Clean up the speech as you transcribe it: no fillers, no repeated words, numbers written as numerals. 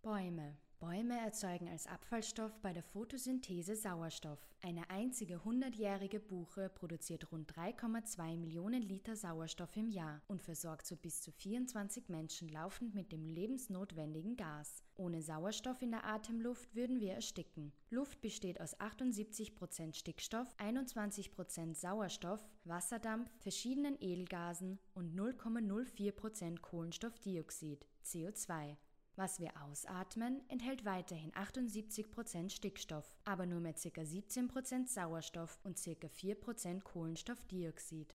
Bäume. Bäume erzeugen als Abfallstoff bei der Photosynthese Sauerstoff. Eine einzige 100-jährige Buche produziert rund 3,2 Millionen Liter Sauerstoff im Jahr und versorgt so bis zu 24 Menschen laufend mit dem lebensnotwendigen Gas. Ohne Sauerstoff in der Atemluft würden wir ersticken. Luft besteht aus 78% Stickstoff, 21% Sauerstoff, Wasserdampf, verschiedenen Edelgasen und 0,04% Kohlenstoffdioxid, CO2. Was wir ausatmen, enthält weiterhin 78% Stickstoff, aber nur mehr ca. 17% Sauerstoff und ca. 4% Kohlenstoffdioxid.